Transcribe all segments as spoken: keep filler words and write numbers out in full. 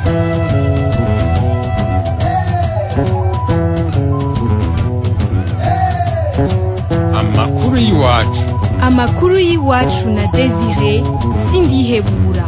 Amakuru y'iwacu. Amakuru y'iwacu na Desire Sindihebura.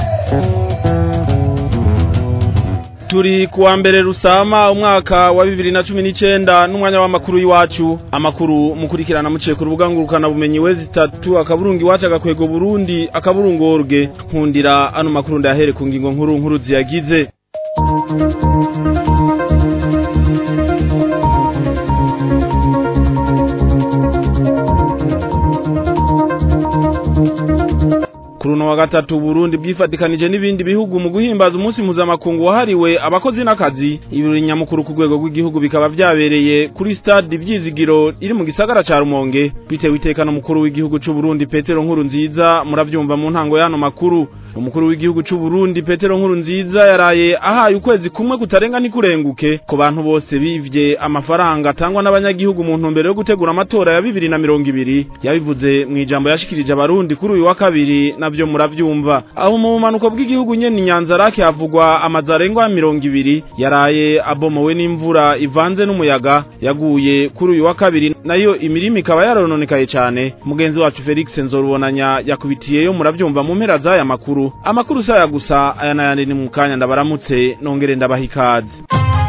Turi kuwa mbere Rusama umwaka wa bibiri na cumi n'icenda n'umwanya w'amakuru y'iwacu. Amakuru mukurikirana muciye ku rubuga ngurukana bumenyi wezi tatu akaburungu iwacu agakwego Burundi akaburungu orge. Nkundira ano makuru ndahere ku ngingo nkuru nkuru ziyagize. Kuruno wa gatatu Burundi bwifatikanije n'ibindi bihugu mu guhimbaza umunsi mpuzamakungu wahariwe abakozi n'akazi. Ibirori nyamukuru ku rwego rw'igihugu bikaba vyabereye kuri stade Ivyizigiro iri mu gisagara ca Rumonge. Bitewe itekano mukuru w'igihugu c'u Burundi Petero Nkurunziza muravyumva mu ntango y'ano makuru. Umukuru w'igihugu c'u Burundi Petero Nkurunziza yaraye ahaye ukwezi kumwe kutarenga nikurenguke ku bantu bose bivye amafaranga atangwa n'abanyagihugu mu ntumbero yo gutegura amatora ya bibiri na mirongo ibiri. Yabivuze mu ijambo yashikirije abarundi kuri uyu wa kabiri navyo muravyumva. Aho mu manuko bw'igihugu nyene Nyanzarake havugwa amazarengwa mirongo ibiri yaraye abomowe n'imvura ivanze n'umuyaga yaguye kuri uyu wa kabiri, nayo imirimo ikaba yarononekaye cyane. Mugenzi wacu Felix Nzorubonanya yakubitiyeyo muravyumva mu mpera z'aya makuru. Amakuru saya gusa aya nayandi ni mukanya ndabaramutse nongere ndabaha ikaze.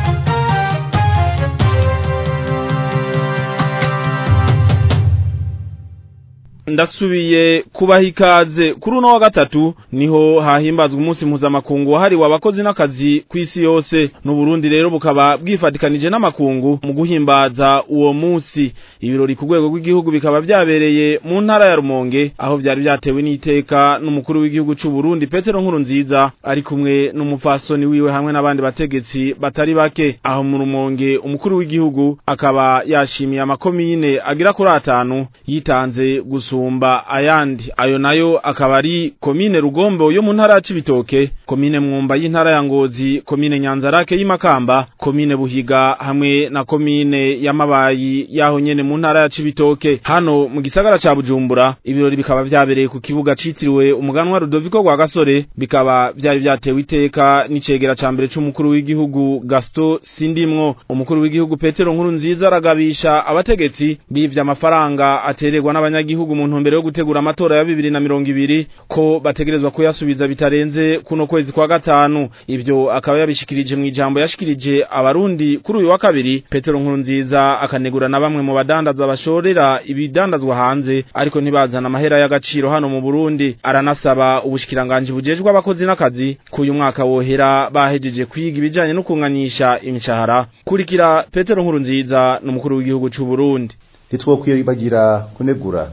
Ndasubiye kubaha ikaze. Kuri uno wa gatatu niho hahimbazwa umunsi mpuzamakungu wahariwe abakozi n'akazi kw'isi yose. N'u Burundi rero bukaba bwifatikanije n'amakungu mu guhimbaza uwo munsi. Ibirori ku rwego rw'igihugu bikaba vyabereye mu ntara ya Rumonge, aho vyari vyatewe n'iteka n'umukuru w'igihugu c'u Burundi Petero Nkurunziza ari kumwe n'umupfasoni wiwe hamwe n'abandi bategetsi batari bake. Aho mu Rumonge umukuru w'igihugu akaba yashimiye amakomine agira kuri atanu yitanze gusu umba ayandi. Ayo nayo akaba ari komine Rugombo yo mu ntara ya Cibitoke, komine Mwumba y'intara ya Ngozi, komine Nyanzarake y'Imakamba, komine Buhiga hamwe na komine ya Mabayi yaho nyene mu ntara ya Cibitoke. Hano mu gisagara ca Bujumbura ibirori bikaba vyabereye ku kibuga citiriwe umuganwa Rudoviko rwa Gasore, bikaba vyari vyatewe iteka n'icegera ca mbere c'umukuru w'igihugu Gaston Sindimwo. Umukuru w'igihugu Petero Nkurunziza aragabisha abategetsi bivye amafaranga atererwa n'abanyagihugu mu ntumbero yo gutegura amatora ya bibiri na mirongo ibiri ko bategerezwa kuyasubiza bitarenze kuno kwezi kwa gatanu. Ivyo akaba yabishikirije mu ijambo yashikirije abarundi kuri uyu wa kabiri. Petero Nkurunziza akanegura na bamwe mu badandaza bashorera ibidandazwa hanze ariko ntibazana amahera y'agaciro hano mu Burundi. Aranasaba ubushikiranganje bujejwe abakozi n'akazi ku uyu mwaka wohera bahejeje kwiga ibijanye no kunganyisha imishahara. Kurikira Petero Nkurunziza n'umukuru w'igihugu c'u Burundi. Nitwokwiye bagira kunegura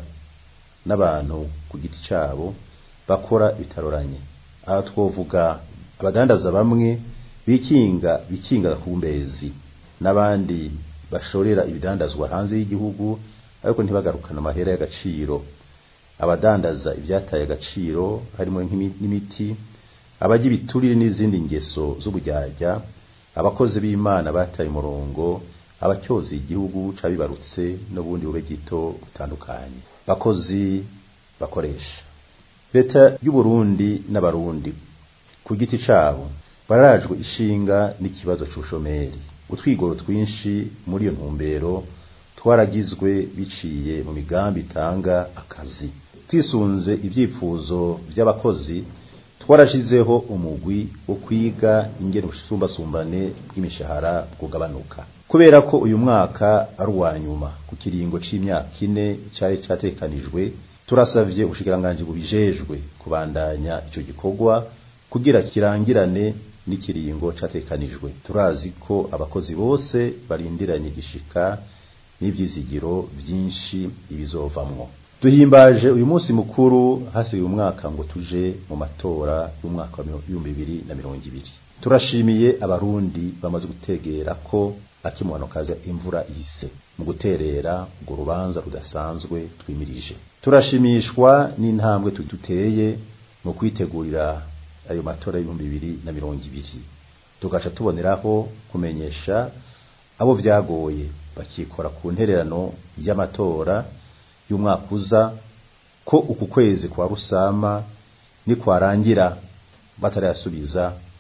n'abantu ku giti cyabo bakora bitaroranye. Aha twovuga abadandaza bamwe bikinga bikinga kumbezi n'abandi bashorera ibidandazwa hanze y'igihugu ariko ntibagarukana amahera y'agaciro. Abadandaza ivyataye agaciro harimo n'imiti, abaji biturire n'izindi ngeso z'ubujyajya, abakozi b'Imana bataye murongo, abacyozi igihugu cabibarutse n'ubundi bube gito butandukanye. Bakozi bakoresha leta y'u Burundi n'abarundi ku giti cabo barajwe ishinga n'ikibazo c'ubushomeri. Utwigoro twinshi muri iyo ntumbero twaragizwe biciye mu migambi itanga akazi. Tisunze ivyifuzo by'abakozi twarashizeho umugwi wo kwiga ingene ubusumbasumbane bw'imishahara bwogabanuka. Kubera ko uyu mwaka ari uwa nyuma ku kiringo c'imyaka ine cari catekanijwe, turasavye ubushikiranganje bubijejwe kubandanya ico gikorwa kugira kirangirane n'ikiringo catekanijwe. Turazi ko abakozi bose barindiranye gishika n'ivyizigiro vyinshi ibizovamwo. Duhimbaje uyu munsi mukuru hasigaye umwaka ngo tuje mu matora y'umwaka wa bibiri na mirongo ibiri. Turashimiye abarundi bamaze gutegera ko akimwano kaza imvura ise mu guterera ngo rubanza rudasanzwe twimirije. Turashimishwa n'intambwe tututeye mu kwitegurira ayo matora y'ibihumbi bibiri na mirongo ibiri. Tugaca tuboneraho kumenyesha abo vyagoye bakikora ku ntererano y'amatora y'umwaka uza ko uku kwezi kwa Rusama ni kwarangira batarasubiza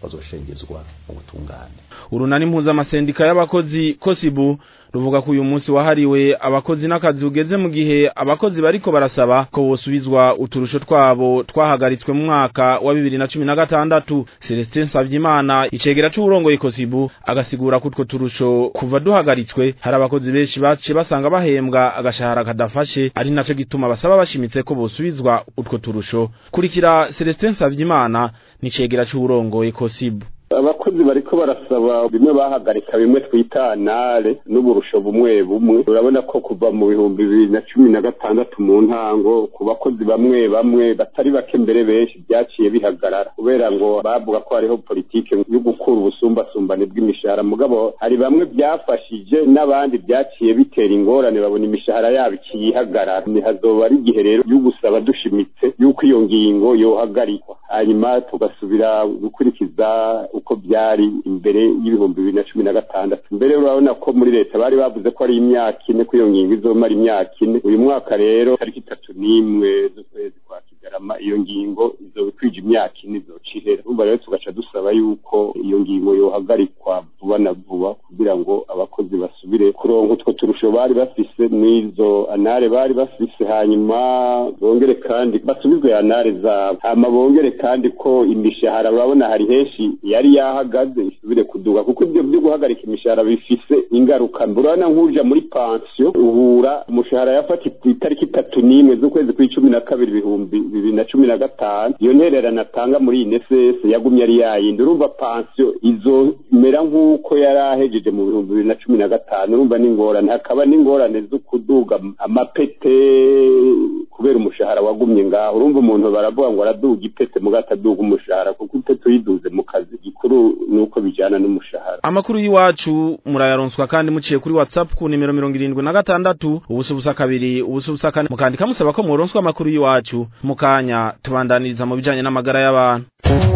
bazoshengezwa mu butungane. Urunani mpuzamasendika y'abakozi Kosibu ruvuga ko uyu munsi wahariwe abakozi n'akazi ugeze mu gihe abakozi bariko barasaba ko bosubizwa uturusho twabo twahagaritswe mu mwaka wa bibiri na cumi na gatandatu. Celestin Savyimana icegera c'uburongoye Kosibu agasigura ko utwo turusho kuva duhagaritswe hari abakozi benshi bace basanga bahembwa agashahara kadafashe, ari naco gituma basaba bashimitse ko bosubizwa utwo turusho. Kurikira Celestin Savyimana nicegera c'uburongoye Kosibu. Abakozi bariko barasaba bimwe bahagarika bimwe twitanare n'uburusho bumwe bumwe. Urabona ko kuva mu bihumbi bibiri na cumi na gatandatu mu ntango ku bakozi bamwe bamwe batari bake mbere benshi byaciye bihagarara kubera ngo bavuga ko hariho politike yo gukura ubusumbasumbane bw'imishahara, mugabo hari bamwe byafashije n'abandi byaciye bitera ingorane babona imishahara yabo ikiyihagarara. Ni hazoba ari igihe rero yo gusaba dushimitse yuko iyo ngingo yohagarikwa, hanyuma tugasubira gukurikiza uko byari imbere y'ibihumbi bibiri na cumi na gatandatu. Mbere urabona ko muri leta bari bavuze ko ari imyaka ine ko iyo ngingo izomara imyaka ine. Uyu mwaka rero tariki itatu n'imwe z'ukwezi kwa Kigarama iyo ngingo izobikwije imyaka ine izocihera. Urumva rero tugaca dusaba yuko iyo ngingo yohagarikwa vuba na vuba kugira ngo abakozi basubire kuronka utwo turusho bari bafise n'izo anare bari bafise, hanyuma bongere kandi basubizwe anare zabo, hama bongere kandi ko imishahara urabona hari henshi yari yahagaze isubire kuduga, kuko ibyo byo guhagarika imishahara bifise ingaruka. Mburana nk'uja muri pension uhura umushahara yafati itariki itatu n'imwe z'ukwezi kw'icumi na kabiri ibihumbi bibiri na cumi na gatanu, iyo ntererano atanga muri N S S yagumye ari yayindi. Urumva pension izomera nk'uko yari ahejeje mu bihumbi bibiri na cumi na gatanu. Urumva n'ingorane, hakaba n'ingorane zo kuduga amapete kubera umushahara wagumye ngaho. Urumva umuntu baravuga ngo araduga ipete mugataduga umushahara, kuko ipete uyiduze mu kazi gikuru nuko bijana n'umushahara. Amakuru yiwacu murayaronswa kandi muciye kuri WhatsApp ku nimero mirongo irindwi na gatandatu ubusa ubusa kabiri ubusa ubusa kane, mukandika musaba ko muronswa amakuru yiwacu. Mukanya tubandaniriza mu bijanye n'amagara y'abantu.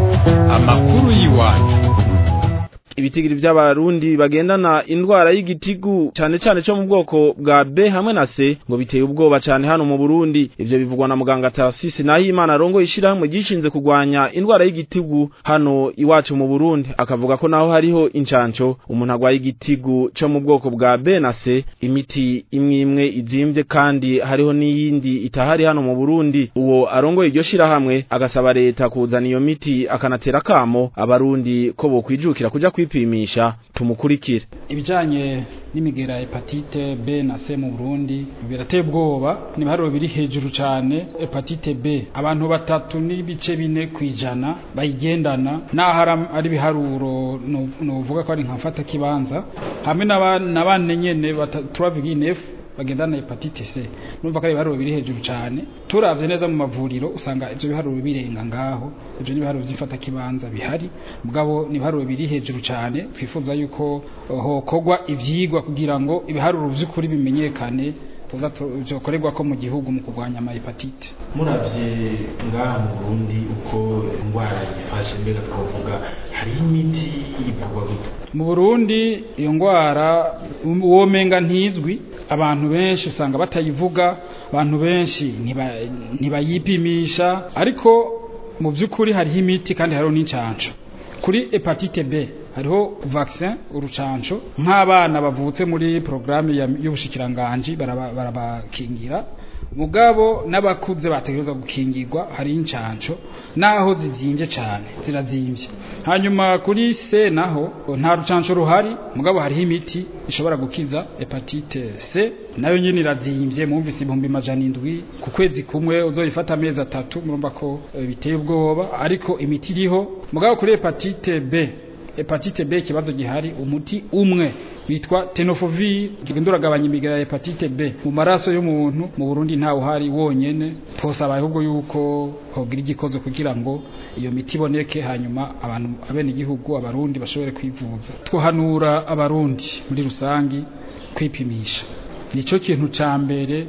Amakuru yiwacu. Ibitigiri by'abarundi bagendana indwara y'igitigu cyane cyane cyo mu bwoko bwa B hamwe na C ngo biteye ubwoba cyane hano mu Burundi. Ivyo bivugwa na muganga Tarasisi Nahimana arongo ishirahamwe gishinze kugwanya indwara y'igitigu hano iwacu mu Burundi, akavuga ko naho hariho incanco umuntu agwaye igitigu cyo mu bwoko bwa B na C imiti imwe imwe izimvye kandi hariho n'iyindi itahari hano mu Burundi. Uwo arongo iryo shirahamwe agasaba leta kuzana iyo miti akanatera kamo abarundi ko bokwijukira kuja kwipimisha. Tumukurikire. Ibijanye n'imigera hepatite B na C mu Burundi birateye ubwoba, ni biharuro biri hejuru cyane. Hepatite B abantu batatu n'ibice bine kwijana bayigendana, naho ari biharuro novuga ko ari nkamfata kibanza, hamwe n'abane nyene batatu bagendana hepatite C. Numva ko ari biharuro biri hejuru cyane. Turavye neza mu mavuriro usanga ivyo biharuro birenga ngaho. Ivyo ni biharuro vyifata kibanza bihari, mugabo ni biharuro biri hejuru cyane. Twifuza yuko hokogwa ivyigwa kugira ngo ibiharuro vy'ukuri bimenyekane tuza tuzokorerwa ko mu gihugu mu kugwanya ama hepatite. Muravye ngaha mu Burundi uko indwara yifashe, mbega twovuga hari imiti ivugwa gute mu Burundi? Iyo ndwara womenga ntizwi, abantu benshi usanga batayivuga, abantu benshi ntibayipimisha, ariko mu by'ukuri hariho imiti kandi hariho n'incanco. Kuri hepatite B hariho vaccin urucanco, nk'abana bavutse muri programme y'ubushikiranganje barabakingira, mugabo n'abakuze bategerezwa gukingirwa. Hari incanco naho zizimvye cyane, zirazimvye. Hanyuma kuri C naho nta rucanco ruhari, mugabo hariho imiti ishobora gukiza hepatite C, nayo nyine irazimvye. Mumvise ibihumbi majana indwi ku kwezi kumwe, uzoyifata amezi atatu, murumva ko e, biteye ubwoba, ariko imiti iriho. Mugabo kuri hepatite B hepatite B kibazo gihari, umuti umwe witwa tenofovir kigenda uragabanya imigera ya hepatite B mu maraso y'umuntu. Mu Burundi nta uhari wonyene, twosaba ahubwo yuko hogira igikozo kugira ngo iyo miti iboneke, hanyuma abantu abene igihugu abarundi bashobore kwivuza. Twohanura abarundi muri rusangi kwipimisha, nico kintu ca mbere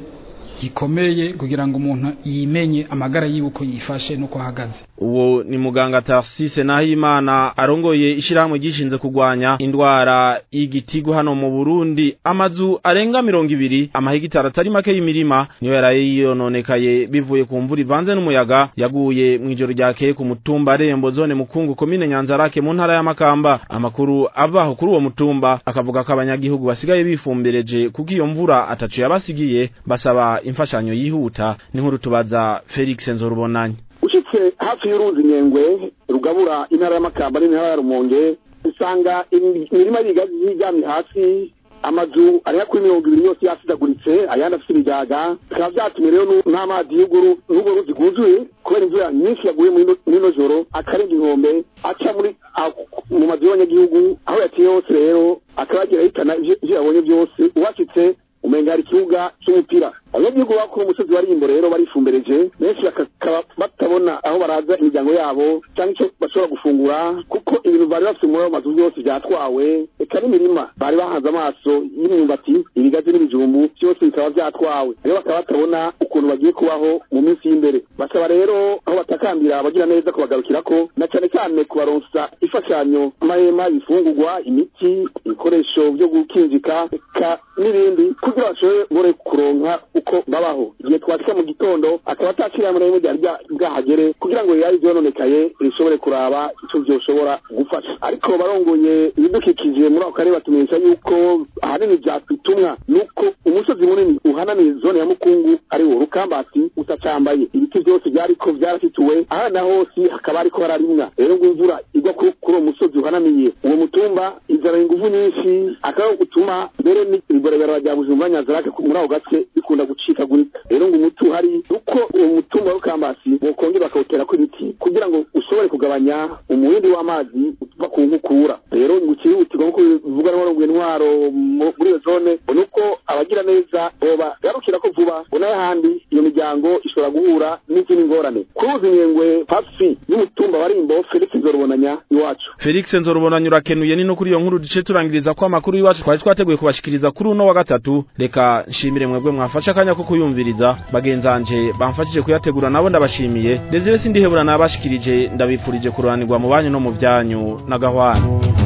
gikomeye kugira ngo umuntu yimenye amagara yiwe uko yifashe nuko ahagaze. Uwo ni muganga Tarsise Nahimana arongoye ishiramwe gishinze kugwanya indwara y'igitigu hano mu Burundi. Amazu arenga mirongo ibiri amahegitara atari make y'imirima niyo yaraye yononekaye bivuye ku mvura ivanze n'umuyaga yaguye mwijoro ryakeye ku mutumba Rembo zone Mukungu komine Nyanzarake mu ntara ya Makamba. Amakuru avaho kuri uwo mutumba akavuga ko abanyagihugu basigaye bifumbereje kuko iyo mvura atacu yabasigiye basaba imfashanyo yihuta. Ni nkuru tubaza Felix Nzorubonanye. Ushitse hafi y'uruzi Nyengwe rugabura intara ya Makamba n'intara ya Rumonge usanga imirima y'igazi yijyamye hasi, amazu ariya kuri mirongo ibiri yose yasidaguritse ayandi afite ibigaga. Bikaba byatumye rero n'amazi y'uguru n'ubwo ruzi rwuzuye kubera imvura nyinshi yaguye muri no joro akarenga inkombe aca muri mu mazu y'abanyagihugu aho yateye hose. Rero akabagira hitana ivyo yabonye byose. Uwashitse umenga hari ikibuga cy'umupira. Abanyagihugu bakuru umusozi wari imbo rero barifumbereje benshi bakaba batabona aho baraza imiryango yabo cyangwa icyo bashobora gufungura kuko ibintu bari bafite muri ayo mazu byose byatwawe. Eka n'imirima bari bahanze amaso y'imyumbati, ibigazi n'ibijumbu byose bikaba byatwawe. Rero bakaba batabona ukuntu bagiye kubaho mu minsi y'imbere. Basaba rero aho batakambira abagira neza kubagarukirako na cyane cyane kubaronsa ifashanyo, amahema, ibifungurwa, imiti, ibikoresho byo gukinjika eka n'ibindi kugira bashobore kuronka uko babaho. Igihe twashika mu gitondo akaba atashira muri mu rya bwahagere kugira ngo yari byononekaye rishobore kuraba icyo byoshobora gufasha. Ariko barongoye ibidukikije muri ako karere batumenyesha yuko ahanini byatumwa nuko umusozi munini uhananiye zone ya Mukungu ari wo Rukambasi utacambaye. Ibiti byose byari ko byarafituwe ahana hose hakaba ariko hararimwa. Rero ngo imvura igwa kuri uwo musozi uhananiye uwo mutumba izara ingufu nyinshi akaba gutuma mbere n'iborabera rya Bujumbura Nyanzarake muri aho gace bikunda gucika guri. Rero ngo umutu hari uko uwo mutumba wa Rukambasi bokongera bakawutera ko ibiti kugira ngo ushobore kugabanya umuhindi w'amazi uva ku nkukura. Rero ngo kihutirwa nko bivuga n'abarongoye intwaro muri iyo zone nuko abagira neza boba garukira ko vuba unaye handi iyo miryango ishobora guhura n'izindi ngorane. Kuruzi Nyengwe hafi y'umutumba wa Rimbo. Felix Nzorubonanya iwacu. Felix Nzorubonanya urakenuye ni no kuri iyo nkuru duce turangiriza kwa makuru iwacu twari twateguye kubashikiriza kuri uno wa gatatu. Reka nshimire mwebwe mwafasha akanya ko kuyumviriza, bagenzanje bamfashije kuyategura nabo ndabashimiye. Desire Sindihebura nabashikirije ndabipfurije kuranirwa mu banyu no mu byanyu na gahwana.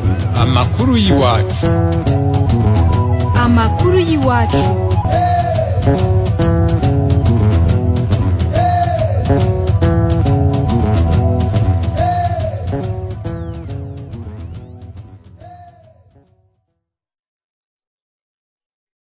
Amakuru y'iwacu. Amakuru y'iwacu.